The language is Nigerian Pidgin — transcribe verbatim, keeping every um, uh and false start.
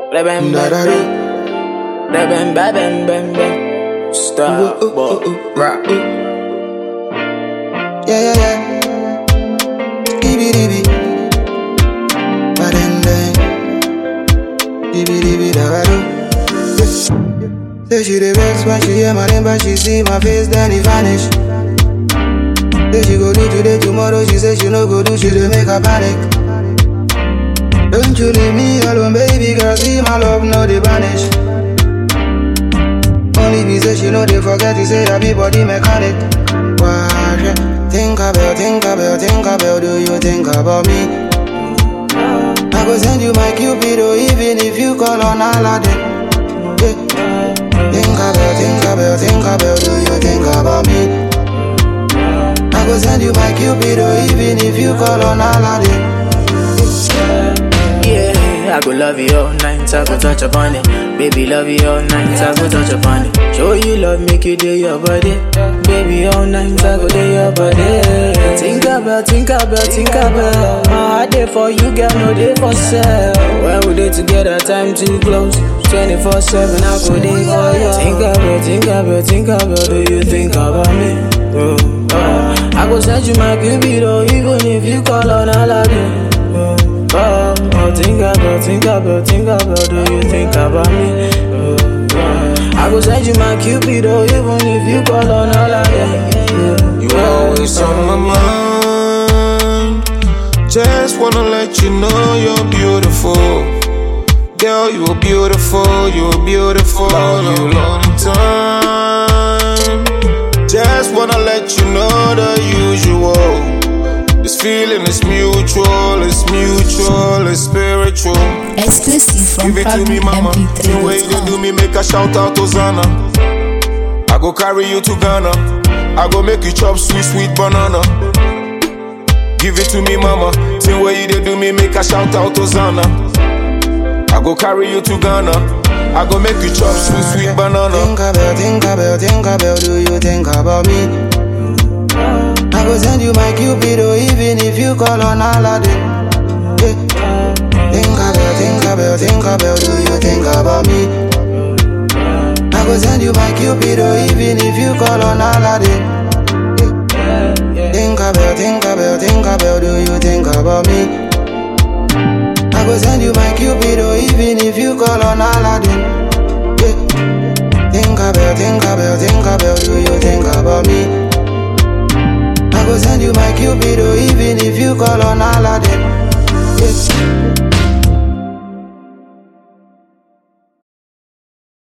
Bam, bam, bam, bam, bam, bam, bam. Stop, boy, rock. Yeah, yeah, yeah. Dibby dibby. Badin dang. Dibby dibby da ba do. Say she the vex when she hear my name, but she see my face, then it vanish. Say she go do today, tomorrow, she say she no go do, she dey make her panic. Don't you leave me alone, baby girl, see my love, no they vanish. Only be say she know they forget to say I be body mechanic. Why, yeah. Think about, think about, think about, do you think about me? I go send you my Cupido, even if you call on Aladdin. Yeah. Think about, think about, think about, do you think about me? I go send you my Cupido, even if you call on Aladdin. Yeah, I go love you all night, I go touch upon it. Baby, love you all night, I go touch upon it. Show you love, make you do your body. Baby, all night, I go do your body. Think about, think about, think about. My heart there for you, girl, no day for sale. When we day together, time too close. twenty-four seven, I go there for you. Think about, think about, think about. Do you think about me? Oh, oh. I go send you my Cupido, even if you call on Aladdin. Oh, oh, oh, think about, think about, think about. Do you think about me? Oh, oh. I go send you my Cupido, even if you call on Aladdin. Yeah. You always on my mind. Just wanna let you know you're beautiful. Girl, you're beautiful, you're beautiful. Love you long time. Just wanna let you know the usual. This feeling is mutual, it's mutual, it's spiritual. Exclusive from Give it to me, mama. The way they do me, make a shout out to Zana. I go carry you to Ghana. I go make you chop sweet, sweet banana. Give it to me, mama. The way they do me, make a shout out to Zana. I go carry you to Ghana. I go make you chop sweet, sweet banana. Think about, think about, think about, do you think about me? I go send you my Cupido, even if you call on Aladdin. Yeah. Think about, think about, think about, do you think about me? I go send you my Cupido, even if you call on Aladdin. Yeah. Think about, think about, think about, do you think about me? I go send you my Cupido, even if you call on Aladdin. Yeah. Think about, think about, think about, do you think about me? I go send you my Cupido, even if you call on Aladdin. Yeah.